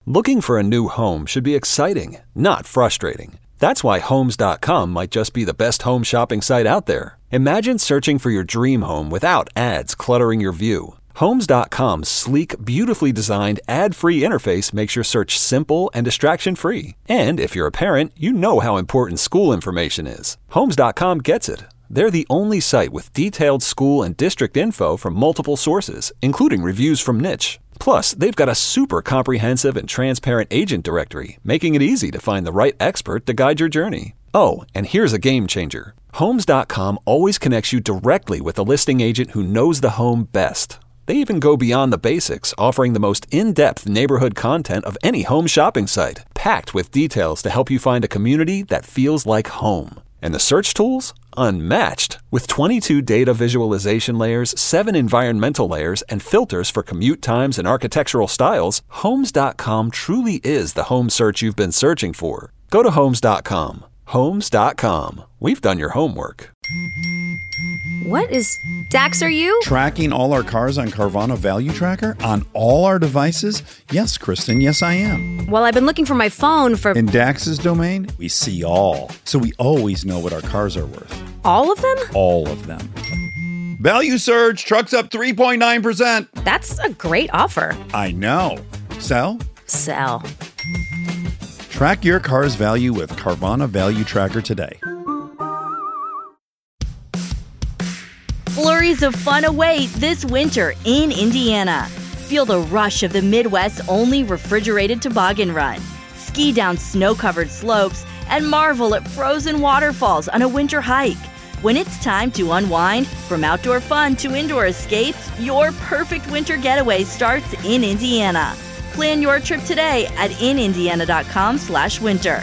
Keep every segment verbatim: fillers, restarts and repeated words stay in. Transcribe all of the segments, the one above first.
Looking for a new home should be exciting, not frustrating. That's why Homes dot com might just be the best home shopping site out there. Imagine searching for your dream home without ads cluttering your view. Homes dot com's sleek, beautifully designed, ad-free interface makes your search simple and distraction-free. And if you're a parent, you know how important school information is. Homes dot com gets it. They're the only site with detailed school and district info from multiple sources, including reviews from Niche. Plus, they've got a super comprehensive and transparent agent directory, making it easy to find the right expert to guide your journey. Oh, and here's a game changer. Homes dot com always connects you directly with a listing agent who knows the home best. They even go beyond the basics, offering the most in-depth neighborhood content of any home shopping site, packed with details to help you find a community that feels like home. And the search tools? Unmatched. With twenty-two data visualization layers, seven environmental layers, and filters for commute times and architectural styles, Homes dot com truly is the home search you've been searching for. Go to Homes dot com. Homes dot com. We've done your homework. What is... Dax, are you? Tracking all our cars on Carvana Value Tracker on all our devices? Yes, Kristen, yes I am. Well, I've been looking for my phone for... In Dax's domain, we see all. So we always know what our cars are worth. All of them? All of them. Value surge, trucks up three point nine percent. That's a great offer. I know. Sell? Sell. Track your car's value with Carvana Value Tracker today. Flurries of fun await this winter in Indiana. Feel the rush of the Midwest's only refrigerated toboggan run. Ski down snow-covered slopes and marvel at frozen waterfalls on a winter hike. When it's time to unwind, from outdoor fun to indoor escapes, your perfect winter getaway starts in Indiana. Plan your trip today at in indiana dot com slash winter.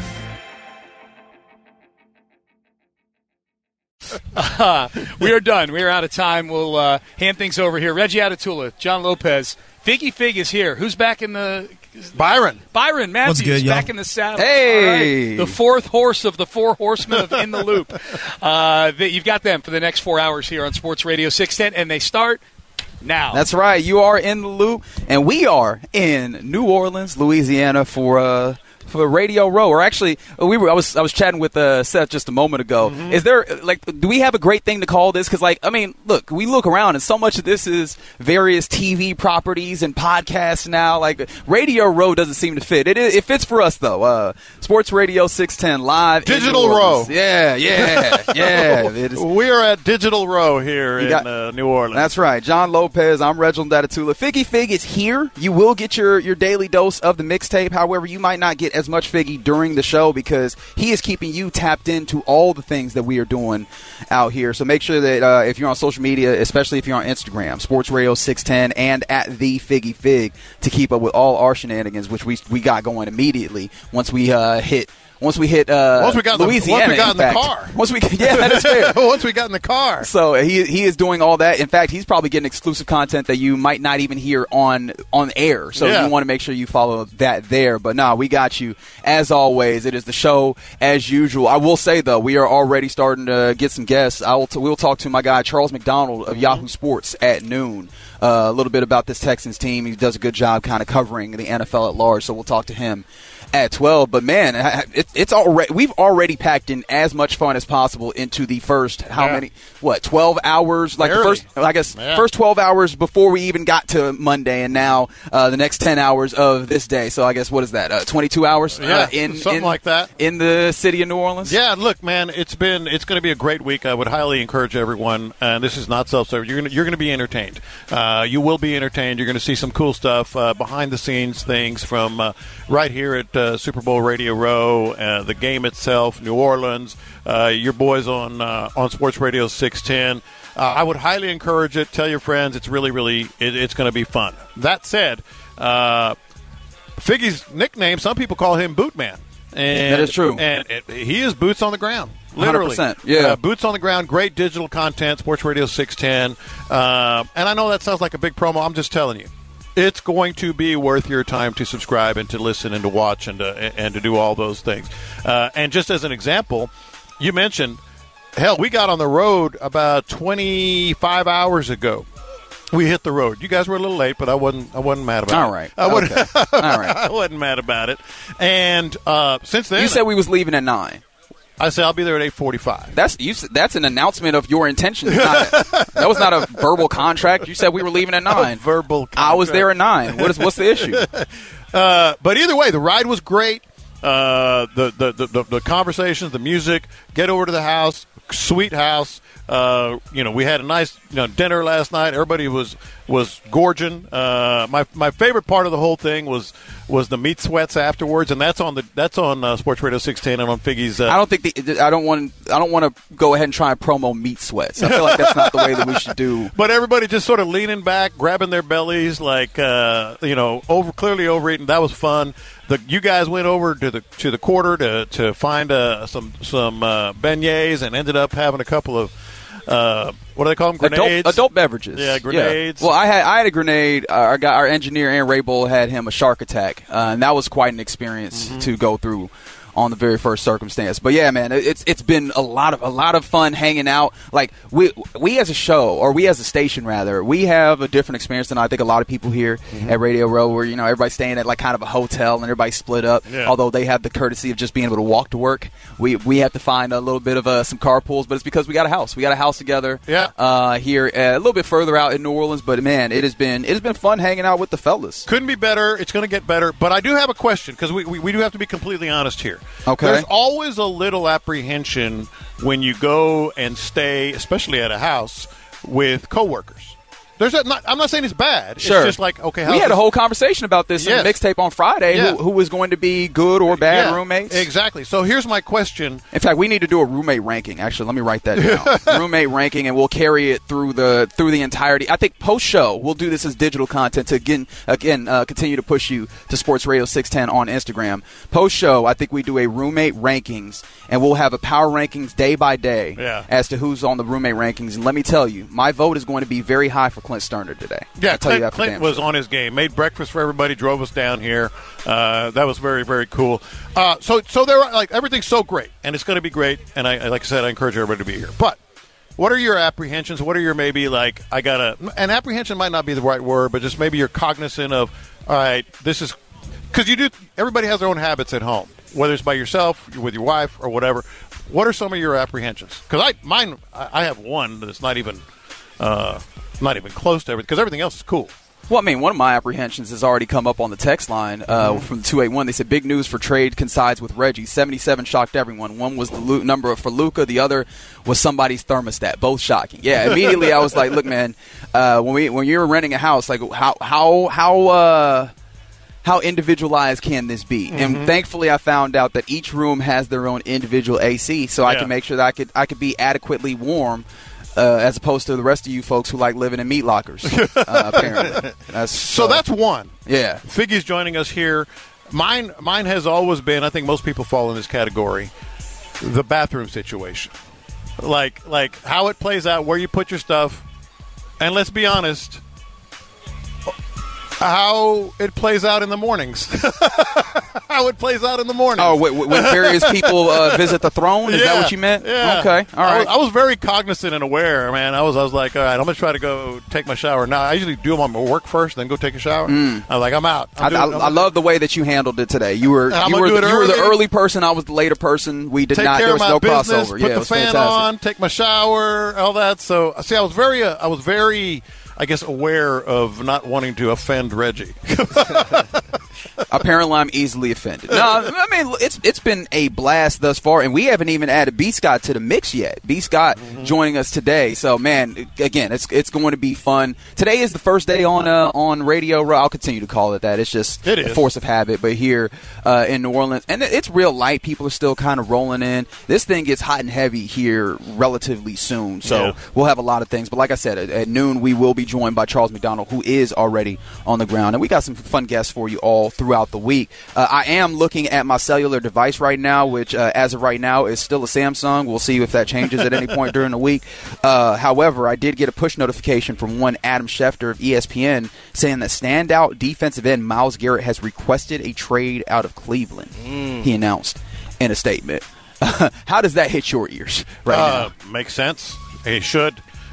Uh, we are done. We are out of time. We'll uh, hand things over here. Reggie Atatula, John Lopez. Figgy Fig is here. Who's back in the... Byron. Byron Matthews What's good, back y'all? in the saddle. Hey! Right. The fourth horse of the four horsemen of In the Loop. Uh, the, you've got them for the next four hours here on Sports Radio six ten, and they start now. That's right. You are in the loop, and we are in New Orleans, Louisiana for uh, for Radio Row. Or actually, we were. I was I was chatting with uh, Seth just a moment ago. Mm-hmm. Is there like, do we have a great thing to call this? Because like, I mean, look, we look around, and so much of this is various T V properties and podcasts now. Like Radio Row doesn't seem to fit. It it fits for us though. Uh, Sports Radio six ten live. Digital Row. Yeah, yeah, yeah. It is. We are at Digital Row here in got, uh, New Orleans. That's right. John Lopez. I'm Reginald Atatula. Figgy Fig is here. You will get your, your daily dose of the mixtape. However, you might not get as much Figgy during the show because he is keeping you tapped into all the things that we are doing out here. So make sure that uh, if you're on social media, especially if you're on Instagram, Sports Radio six ten and at the Figgy Fig, to keep up with all our shenanigans, which we we got going immediately once we uh, hit. Once we hit uh, once we got Louisiana, the, once we got in, in the car. Once we, yeah, that is fair. Once we got in the car. So he he is doing all that. In fact, he's probably getting exclusive content that you might not even hear on on air. So yeah. you want to make sure you follow that there. But nah, we got you. As always, it is the show as usual. I will say, though, we are already starting to get some guests. I will t- we'll talk to my guy, Charles McDonald of mm-hmm. Yahoo Sports at noon. Uh, a little bit about this Texans team. He does a good job kind of covering the N F L at large, so we'll talk to him at twelve. But man, it, it's already we've already packed in as much fun as possible into the first how yeah. many what twelve hours like Barely. the first I guess yeah. first twelve hours before we even got to Monday, and now uh, the next ten hours of this day. So I guess what is that uh, twenty-two hours yeah uh, in something in, like that in the city of New Orleans. Yeah, look, man, it's been it's going to be a great week. I would highly encourage everyone, and this is not self-serving. You're going you're going to be entertained. Uh, you will be entertained. You're going to see some cool stuff, uh, behind the scenes things from uh, right here at uh, Super Bowl Radio Row, uh, the game itself, New Orleans, uh, your boys on uh, on Sports Radio six ten. Uh, I would highly encourage it. Tell your friends. It's really, really, it, it's going to be fun. That said, uh, Figgy's nickname, some people call him Bootman. And, that is true. And it, he is boots on the ground. Literally. one hundred percent, yeah. Uh, boots on the ground, great digital content, Sports Radio six ten. Uh, and I know that sounds like a big promo. I'm just telling you. It's going to be worth your time to subscribe and to listen and to watch and to, and to do all those things. Uh, and just as an example, you mentioned, hell, we got on the road about twenty-five hours ago. We hit the road. You guys were a little late, but I wasn't. I wasn't mad about All it. right. I wasn't, Okay. All right. I wasn't mad about it. And uh, since then, You said we was leaving at nine. I said I'll be there at eight forty-five. That's you. s- That's an announcement of your intentions. Not, that was not a verbal contract. You said we were leaving at nine. A verbal I was contract. there at nine. What is? What's the issue? Uh, but either way, the ride was great. Uh, the, the, the, the, the conversations, the music, get over to the house, sweet house. Uh, you know, we had a nice you know, dinner last night. Everybody was was gorging. Uh, my my favorite part of the whole thing was was the meat sweats afterwards, and that's on the that's on uh, Sports Radio six ten and on Figgy's. Uh, I don't think the, I don't want. I don't want to go ahead and try and promo meat sweats. I feel like that's not the way that we should do. But everybody just sort of leaning back, grabbing their bellies, like uh, you know, over clearly overeating. That was fun. The you guys went over to the to the quarter to to find uh, some some uh, beignets and ended up having a couple of uh, what do they call them? Grenades. Adult, adult beverages. Yeah, grenades. Yeah. Well, I had I had a grenade. Uh, our guy, our engineer, Aaron Rabel, had him a shark attack, uh, and that was quite an experience Mm-hmm. to go through on the very first circumstance. But yeah, man, it's it's been a lot of a lot of fun hanging out. Like we we as a show, or we as a station rather, we have a different experience than I think a lot of people here Mm-hmm. at Radio Row, where you know everybody's staying at like kind of a hotel and everybody's split up. Yeah. Although they have the courtesy of just being able to walk to work, we we have to find a little bit of uh, some carpools, but it's because we got a house. We got a house together. Yeah. Uh, here uh, a little bit further out in New Orleans, but man, it has been it has been fun hanging out with the fellas. Couldn't be better. It's going to get better. But I do have a question because we, we, we do have to be completely honest here. Okay. There's always a little apprehension when you go and stay, especially at a house, with coworkers. There's a, not, I'm not saying it's bad. Sure. It's just like, okay, how's We had this? a whole conversation about this Yes. in the mixtape on Friday. Yeah. Who, who was going to be good or bad Yeah, roommates? Exactly. So here's my question. In fact, we need to do a roommate ranking. Actually, let me write that down. Roommate ranking, and we'll carry it through the through the entirety. I think post show we'll do this as digital content to again again uh, continue to push you to Sports Radio six ten on Instagram. Post show, I think we do a roommate rankings, and we'll have a power rankings day by day Yeah. as to who's on the roommate rankings. And let me tell you, my vote is going to be very high for Clint Sterner today. Yeah, I'll tell you Clint, that for Clint damn was sure. on his game. Made breakfast for everybody. Drove us down here. Uh, that was very, very cool. Uh, so, so there, are, like everything's so great, and it's going to be great. And I, like I said, I encourage everybody to be here. But what are your apprehensions? What are your maybe like? I gotta. And apprehension might not be the right word, but just maybe you're cognizant of. All right, this is because you do. Everybody has their own habits at home, whether it's by yourself, with your wife, or whatever. What are some of your apprehensions? Because I, mine, I I have one that's not even. Uh, Not even close to everything, because everything else is cool. Well, I mean, one of my apprehensions has already come up on the text line uh, Mm-hmm. from the two eight one. They said, big news for trade coincides with Reggie. seventy-seven shocked everyone. One was the Lu- number for Luka. The other was somebody's thermostat. Both shocking. Yeah, immediately I was like, look, man, uh, when we when you're renting a house, like how how how uh, how individualized can this be? Mm-hmm. And thankfully, I found out that each room has their own individual A C, so I Yeah. can make sure that I could I could be adequately warm. Uh, as opposed to the rest of you folks who like living in meat lockers, uh, apparently. That's, So that's one. yeah. Figgy's joining us here. Mine, mine has always been. I think most people fall in this category. The bathroom situation, like like how it plays out, where you put your stuff, and let's be honest, how it plays out in the mornings. How it plays out in the mornings. Oh, when, when various people uh, visit the throne? Is that Yeah, what you meant? Yeah. Okay, all I right. was, I was very cognizant and aware, man. I was, I was like, all right, I'm gonna try to go take my shower now. I usually do them on my work first, then go take a shower. I'm like, I'm out. I'm I, doing- I, I'm- I love the way that you handled it today. You were And I'm you gonna were do the, it you were the early. early person. I was the later person. We did take not. care There of was my no business, crossover. put Yeah, it the was fan fantastic. on, take my shower, all that. So, see, I was very, uh, I was very, I guess, aware of not wanting to offend Reggie. Apparently, I'm easily offended. No, I mean it's it's been a blast thus far, and we haven't even added B. Scott to the mix yet. B. Scott Mm-hmm. joining us today, so man, again, it's it's going to be fun. Today is the first day on uh, on Radio Row. I'll continue to call it that. It's just It a is. force of habit. But here uh, in New Orleans, and it's real light. People are still kind of rolling in. This thing gets hot and heavy here relatively soon, so Yeah. we'll have a lot of things. But like I said, at, at noon we will be joined by Charles McDonald, who is already on the ground, and we got some fun guests for you all throughout the week. Uh, I am looking at my cellular device right now, which uh, as of right now is still a Samsung. We'll see if that changes at any point during the week. Uh, however, I did get a push notification from one Adam Schefter of E S P N saying that standout defensive end Myles Garrett has requested a trade out of Cleveland. He announced in a statement. How does that hit your ears right Uh, makes sense. He should.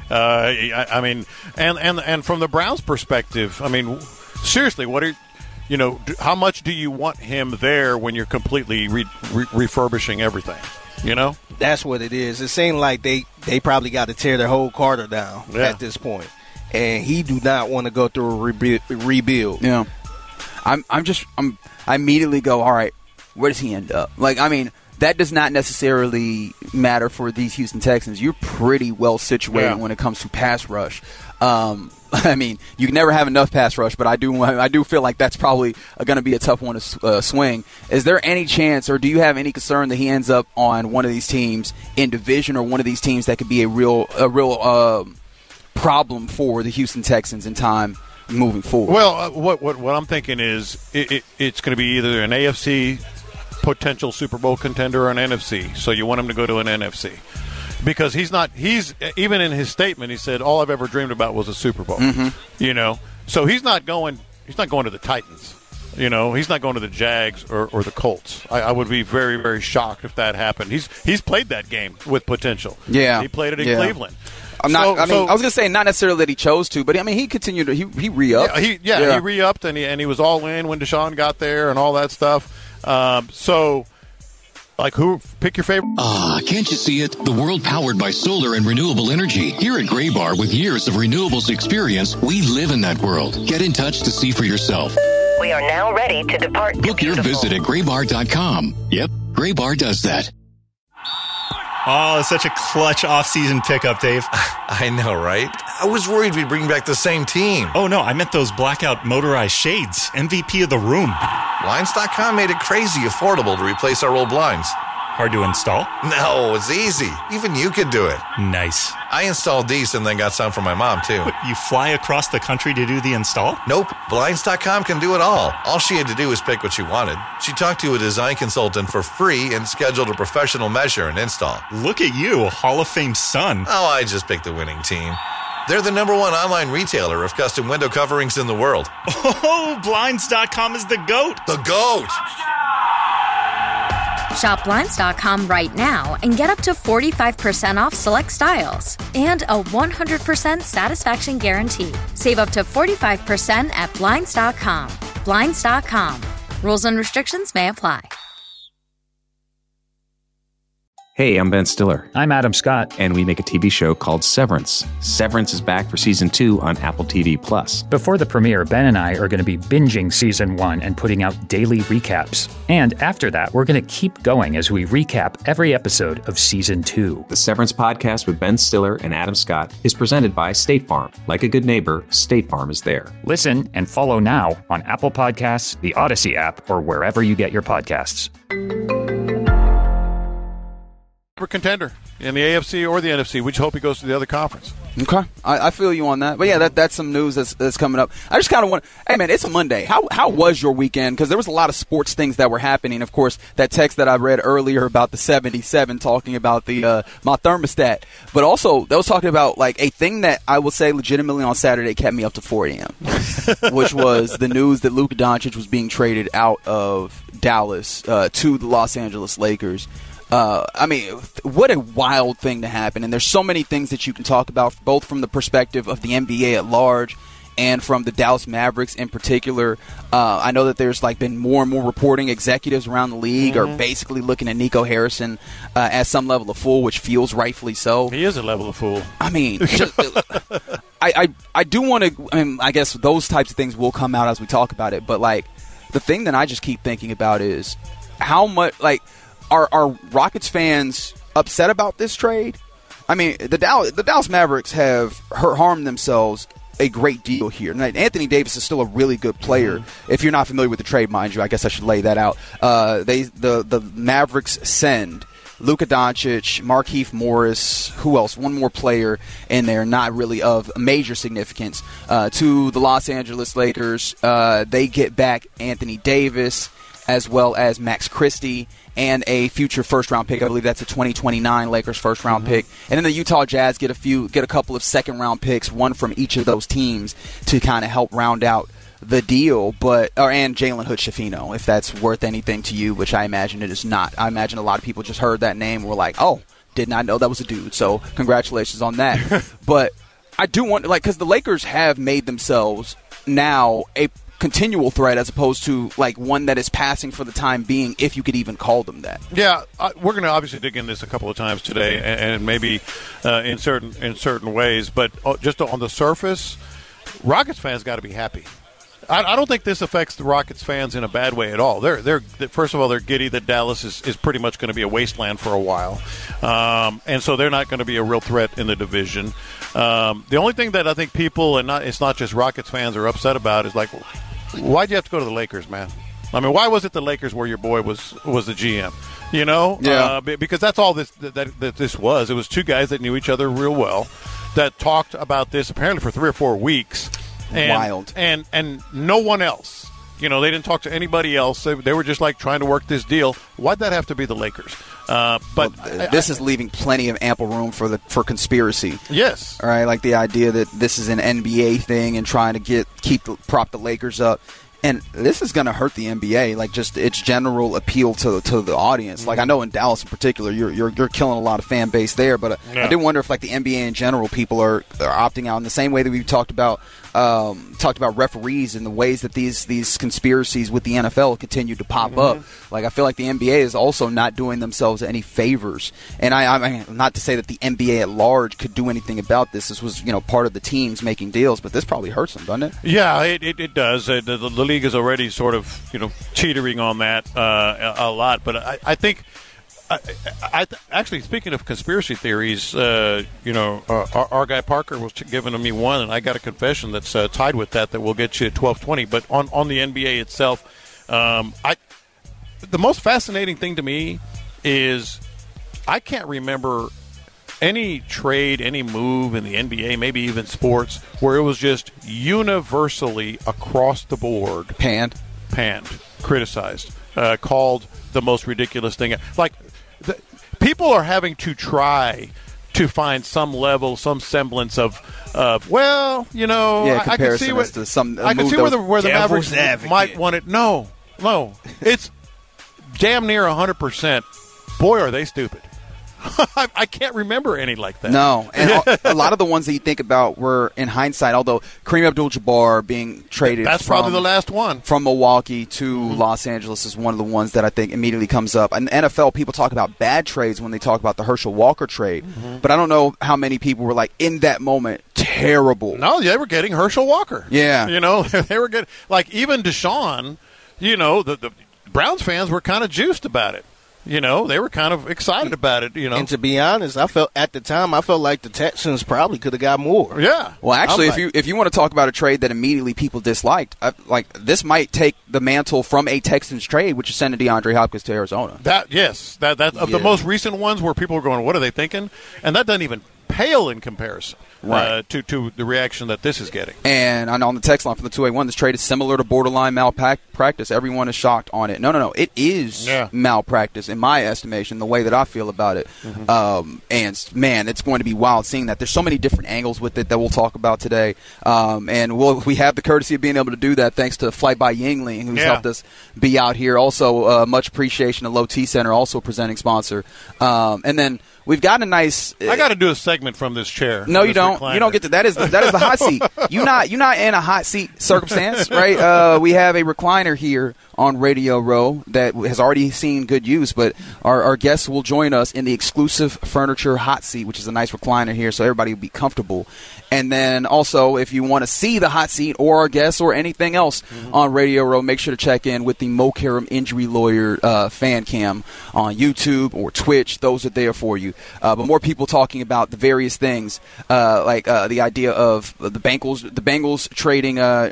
Uh, I, I mean, and, and and from the Browns' perspective, I mean, seriously, what are you know? How much do you want him there when you're completely re- re- refurbishing everything? You know, that's what it is. It seemed like they they probably got to tear their whole Carter down yeah. at this point, and he do not want to go through a rebu- rebuild. Yeah, I'm I'm just I'm I immediately go, all right, where does he end up? Like, I mean. That does not necessarily matter for these Houston Texans. You're pretty well situated yeah. when it comes to pass rush. Um, I mean, you can never have enough pass rush, but I do I do feel like that's probably going to be a tough one to uh, swing. Is there any chance, or do you have any concern that he ends up on one of these teams in division, or one of these teams that could be a real a real uh, problem for the Houston Texans in time moving forward? Well, uh, what, what what I'm thinking is it, it, it's going to be either an A F C potential Super Bowl contender or an N F C. So you want him to go to an N F C because he's not. He's even in his statement. He said, "All I've ever dreamed about was a Super Bowl." Mm-hmm. You know, so he's not going. He's not going to the Titans. You know, he's not going to the Jags or, or the Colts. I, I would be very, very shocked if that happened. He's he's played that game with potential. Yeah, he played it in yeah. Cleveland. I'm not. So, I mean, so, I was gonna say not necessarily that he chose to, but I mean, he continued to. He he re-upped. Yeah, he, yeah, yeah. he re-upped and he and he was all in when Deshaun got there and all that stuff. Um, so. Like who? Pick your favorite. Ah, can't you see it? The world powered by solar and renewable energy. Here at Gray Bar, with years of renewables experience, we live in that world. Get in touch to see for yourself. We are now ready to depart. Book your visit at gray bar dot com. Yep, Gray Bar does that. Oh, such a clutch off-season pickup, Dave. I know, right? I was worried we'd bring back the same team. Oh, no, I meant those blackout motorized shades. M V P of the room. Blinds dot com made it crazy affordable to replace our old blinds. Hard to install? No, it's easy. Even you could do it. Nice. I installed these and then got some for my mom, too. What, you fly across the country to do the install? Nope. Blinds dot com can do it all. All she had to do was pick what she wanted. She talked to a design consultant for free and scheduled a professional measure and install. Look at you, a Hall of Fame son. Oh, I just picked the winning team. They're the number one online retailer of custom window coverings in the world. Oh, Blinds dot com is the GOAT. The GOAT! Shop Blinds dot com right now and get up to forty-five percent off select styles and a one hundred percent satisfaction guarantee. Save up to forty-five percent at Blinds dot com. Blinds dot com. Rules and restrictions may apply. Hey, I'm Ben Stiller. I'm Adam Scott. And we make a T V show called Severance. Severance is back for season two on Apple T V Plus. Before the premiere, Ben and I are going to be binging season one and putting out daily recaps. And after that, we're going to keep going as we recap every episode of season two. The Severance podcast with Ben Stiller and Adam Scott is presented by State Farm. Like a good neighbor, State Farm is there. Listen and follow now on Apple Podcasts, the Odyssey app, or wherever you get your podcasts. Contender in the A F C or the N F C. We just hope he goes to the other conference. Okay, I, I feel you on that. But yeah, that that's some news that's, that's coming up. I just kind of want. Hey man, it's a Monday. How how was your weekend? Because there was a lot of sports things that were happening. Of course, that text that I read earlier about the seventy-seven talking about the uh, my thermostat, but also that was talking about like a thing that I will say legitimately on Saturday kept me up to four a.m., which was the news that Luka Doncic was being traded out of Dallas uh, to the Los Angeles Lakers. Uh, I mean, what a wild thing to happen. And there's so many things that you can talk about, both from the perspective of the N B A at large and from the Dallas Mavericks in particular. Uh, I know that there's like been more and more reporting. Executives around the league mm-hmm. are basically looking at Nico Harrison uh, as some level of fool, which feels rightfully so. He is a level of fool. I mean, just, I, I, I do want to, I mean, I guess those types of things will come out as we talk about it. But like the thing that I just keep thinking about is how much, like, Are are Rockets fans upset about this trade? I mean, the Dallas, the Dallas Mavericks have hurt, harmed themselves a great deal here. Now, Anthony Davis is still a really good player. Mm-hmm. If you're not familiar with the trade, mind you, I guess I should lay that out. Uh, they the the Mavericks send Luka Doncic, Markieff Morris, who else? One more player in there, not really of major significance, uh, to the Los Angeles Lakers. Uh, they get back Anthony Davis as well as Max Christie and a future first-round pick. I believe that's a twenty twenty-nine Lakers first-round mm-hmm. pick. And then the Utah Jazz get a few, get a couple of second-round picks, one from each of those teams to kind of help round out the deal. But or and Jalen Hood-Schifino, if that's worth anything to you, which I imagine it is not. I imagine a lot of people just heard that name and were like, oh, Did not know that was a dude, so congratulations on that. But I do wonder, like, because the Lakers have made themselves now a continual threat as opposed to like one that is passing for the time being, if you could even call them that. Yeah, uh, we're going to obviously dig in this a couple of times today, and, and maybe uh, in certain in certain ways. But uh, just on the surface, Rockets fans got to be happy. I, I don't think this affects the Rockets fans in a bad way at all. They're they're first of all, they're giddy that Dallas is, is pretty much going to be a wasteland for a while, um, and so they're not going to be a real threat in the division. Um, the only thing that I think people, and not, it's not just Rockets fans, are upset about is like, why'd you have to go to the Lakers, man? I mean, why was it the Lakers where your boy was was the G M? You know, yeah. uh, because that's all this that, that this was. It was two guys that knew each other real well that talked about this apparently for three or four weeks. And, Wild. And and no one else. You know, they didn't talk to anybody else. They, they were just like trying to work this deal. Why'd that have to be the Lakers? Uh, but well, this I, is leaving plenty of ample room for the for conspiracy. Yes. All right, like the idea that this is an N B A thing and trying to get keep the, prop the Lakers up. And this is going to hurt the N B A, like just its general appeal to to the audience. Mm-hmm. Like I know in Dallas in particular, you're you're, you're killing a lot of fan base there. But yeah. I do wonder if like the N B A in general, people are, are opting out in the same way that we've talked about um, talked about referees and the ways that these these conspiracies with the N F L continue to pop mm-hmm. up. Like I feel like the N B A is also not doing themselves any favors. And I, I mean, not to say that the N B A at large could do anything about this. This was you know part of the teams making deals, but this probably hurts them, doesn't it? Yeah, it it, it does. Uh, the, the league is already sort of, you know, teetering on that uh, a, a lot. But I, I think, I, I, actually, speaking of conspiracy theories, uh, you know, uh, our, our guy Parker was giving me one, and I got a confession that's uh, tied with that that will get you at twelve twenty. But on, on the N B A itself, um, I the most fascinating thing to me is I can't remember any trade, any move in the N B A, maybe even sports, where it was just universally across the board panned, panned, criticized, uh, called the most ridiculous thing. Like the, people are having to try to find some level, some semblance of, of well, you know, yeah, I, I can see what to some, I can see where the, where the Mavericks advocate. might want it. No, no, it's damn near a hundred percent. Boy, are they stupid. I can't remember any like that. No, and a lot of the ones that you think about were in hindsight, although Kareem Abdul-Jabbar being traded That's from, probably the last one. From Milwaukee to mm-hmm. Los Angeles is one of the ones that I think immediately comes up. In the N F L, people talk about bad trades when they talk about the Herschel Walker trade, mm-hmm. but I don't know how many people were like, in that moment, terrible. No, they were getting Herschel Walker. Yeah. You know, they were getting, like even Deshaun, you know, the, the Browns fans were kind of juiced about it. You know, they were kind of excited about it, you know. And to be honest, I felt at the time, I felt like the Texans probably could have got more. Yeah. Well, actually, like, if you if you want to talk about a trade that immediately people disliked, I, like this might take the mantle from a Texans trade, which is sending DeAndre Hopkins to Arizona. That yes, that that of yeah. the most recent ones where people were going, what are they thinking? And that doesn't even pale in comparison. Right. Uh, to, to the reaction that this is getting. And on the text line from the two eighty-one, this trade is similar to borderline malpractice. Everyone is shocked on it. No, no, no. It is yeah. malpractice, in my estimation, the way that I feel about it. Mm-hmm. Um, and, man, it's going to be wild seeing that. There's so many different angles with it that we'll talk about today. Um, and we'll, we have the courtesy of being able to do that thanks to Flight by Yingling, who's yeah. helped us be out here. Also, uh, much appreciation to Low T Center, also presenting sponsor. Um, and then we've got a nice. Uh, I got to do a segment from this chair. No, you don't. Recliner. You don't get to. That is the, that is the hot seat. You not you not in a hot seat circumstance, right? Uh, we have a recliner here on Radio Row that has already seen good use, but our, our guests will join us in the exclusive furniture hot seat, which is a nice recliner here, so everybody will be comfortable. And then also, if you want to see the hot seat or our guests or anything else mm-hmm. on Radio Row, make sure to check in with the Mo Karam Injury Lawyer uh, fan cam on YouTube or Twitch. Those are there for you. Uh, but more people talking about the various things, uh, like uh, the idea of the Bengals, the Bengals trading uh,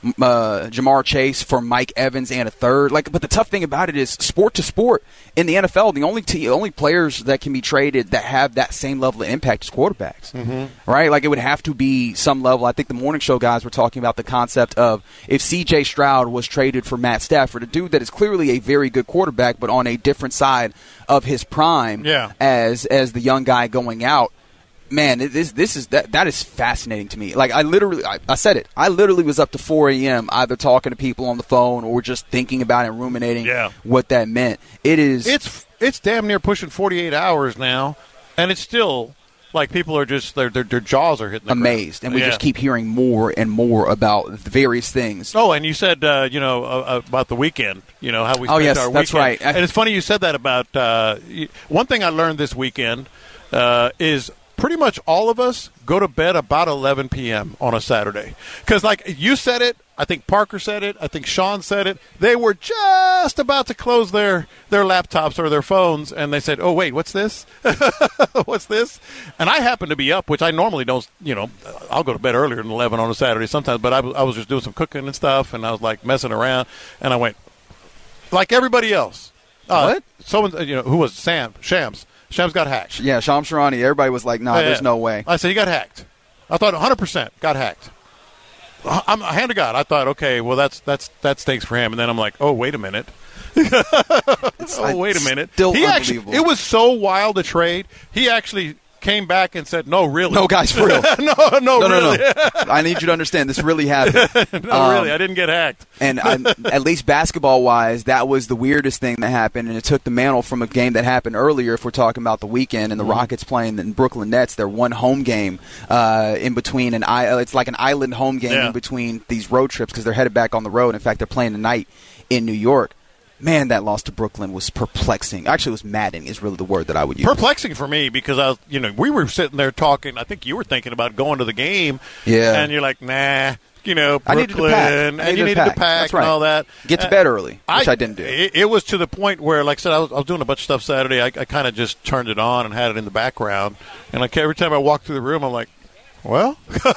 uh, Jamar Chase for Mike Evans and a third. Like, but the tough thing about it is sport to sport in the N F L, the only t- only players that can be traded that have that same level of impact is quarterbacks, mm-hmm. right? Like, it would have to be some level. I think the morning show guys were talking about the concept of if C J Stroud was traded for Matt Stafford, a dude that is clearly a very good quarterback, but on a different side of his prime yeah. as as the young guy going out. Man, this this is that that is fascinating to me. Like I literally, I, I said it. I literally was up to four a.m. either talking to people on the phone or just thinking about it and ruminating yeah. what that meant. It is. It's it's damn near pushing forty-eight hours now And it's still like people are just their their, their jaws are hitting the amazed, ground. and we yeah. just keep hearing more and more about the various things. Oh, and you said uh, you know uh, about the weekend. You know how we spent oh yes, our weekend. That's right. And it's funny you said that about uh, one thing I learned this weekend uh, is. Pretty much all of us go to bed about eleven p.m. on a Saturday. Because, like, you said it, I think Parker said it, I think Sean said it. They were just about to close their, their laptops or their phones, and they said, oh, wait, what's this? What's this? And I happen to be up, which I normally don't, you know, I'll go to bed earlier than eleven on a Saturday sometimes, but I, I was just doing some cooking and stuff, and I was, like, messing around, and I went, like everybody else. Uh, what? Someone, you know, who was Sam? Shams. Shams got hacked. Yeah, Shams Charania. Everybody was like, nah, yeah, there's yeah. no way. I said, he got hacked. I thought one hundred percent got hacked. I'm a hand to God. I thought, okay, well, that's that's that stinks for him. And then I'm like, oh, wait a minute. oh, wait a minute. Still he unbelievable. Actually, it was so wild a trade. He actually came back and said, no, really. No, guys, for real. no, no, no, really. No, no. I need you to understand this really happened. no, um, really. I didn't get hacked. and I, at least basketball-wise, that was the weirdest thing that happened, and it took the mantle from a game that happened earlier, if we're talking about the weekend, and the mm-hmm. Rockets playing the Brooklyn Nets, their one home game uh, in between an – it's like an island home game yeah. in between these road trips because they're headed back on the road. In fact, they're playing tonight in New York. Man, that loss to Brooklyn was perplexing. Actually, it was maddening is really the word that I would use. Perplexing for me because, I was, you know, we were sitting there talking. I think you were thinking about going to the game. Yeah. And you're like, nah, you know, Brooklyn. I needed to pack. I and needed you needed to pack, to pack That's right. and all that. Get to bed early, which I, I didn't do. It, it was to the point where, like I said, I was, I was doing a bunch of stuff Saturday. I, I kind of just turned it on and had it in the background. And like every time I walked through the room, I'm like, well,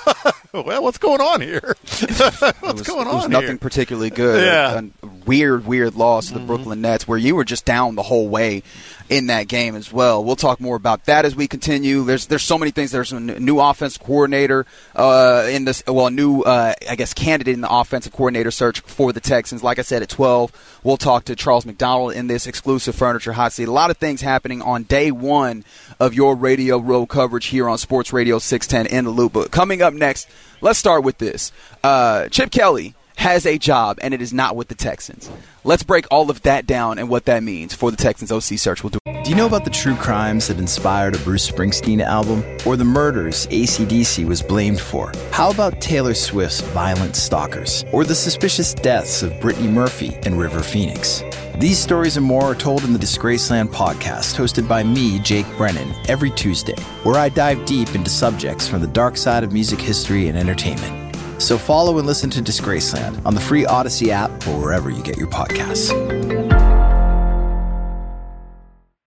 well, what's going on here? what's was, going on It was nothing here? particularly good. Yeah. A, a weird, weird loss to the mm-hmm. Brooklyn Nets where you were just down the whole way in that game as well. We'll talk more about that as we continue. There's there's so many things. There's a new offensive coordinator uh, in this, well, a new, uh, I guess, candidate in the offensive coordinator search for the Texans. Like I said, at twelve, we'll talk to Charles McDonald in this exclusive Furniture Hot Seat. A lot of things happening on day one of your Radio Row coverage here on Sports Radio six ten in the Loop. But coming up next, let's start with this. Uh, Chip Kelly has a job, and it is not with the Texans. Let's break all of that down and what that means for the Texans O C search. We'll do. Do you know about the true crimes that inspired a Bruce Springsteen album? Or the murders A C D C was blamed for? How about Taylor Swift's Violent Stalkers? Or the suspicious deaths of Brittany Murphy and River Phoenix? These stories and more are told in the Disgraceland podcast, hosted by me, Jake Brennan, every Tuesday, where I dive deep into subjects from the dark side of music history and entertainment. So follow and listen to Disgraceland on the free Odyssey app or wherever you get your podcasts.